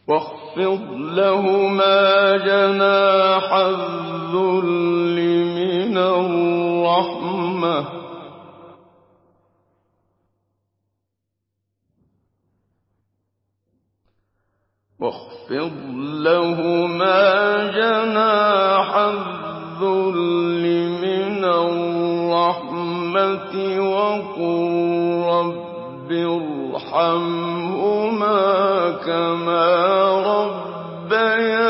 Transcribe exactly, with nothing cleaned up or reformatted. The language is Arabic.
واخفض لهما جناح الذل من الرحمة واخفض لهما جناح الذل من الرحمة وقل رب ارحمهما كما ربياني